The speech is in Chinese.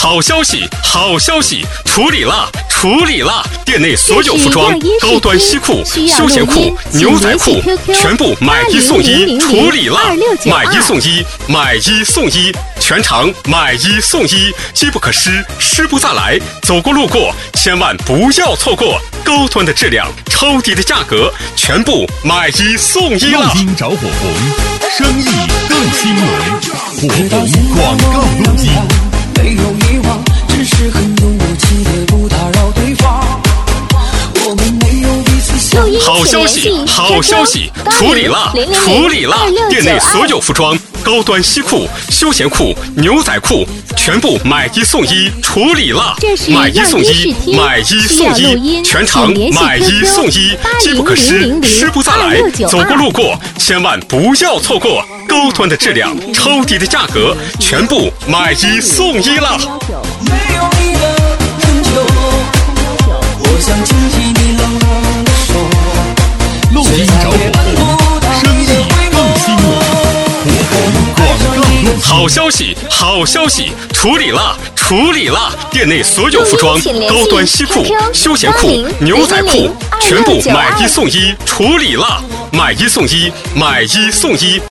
好消息，好消息，处理啦，处理啦！店内所有服装、高端西裤、休闲裤、牛仔裤，全部买一送一，处理啦！买一送一，买一送一，全场买一送一，机不可失，失不再来。走过路过，千万不要错过高端的质量，超低的价格，全部买一送一了。 录音找火红，生意更兴隆，火红广告录音。 没有遗忘，只是很有默契的不打扰对方。我们没有彼此相遇。 好消息，好消息，处理啦，处理啦！店内所有服装、高端西裤、休闲裤、牛仔裤，全部买一送一，处理啦！买一送一，买一送一，全场买一送一，机不可失，失不再来。走过路过，千万不要错过高端的质量，超低的价格，全部买一送一了。 没有你的很久，我想紧紧你冷冷的手。 录音找火红，生意更兴隆，火红广告录音。 好消息，好消息，处理啦，处理啦！店内所有服装、高端西裤、休闲裤、牛仔裤，全部买一送一，处理啦！买一送一，买一送一。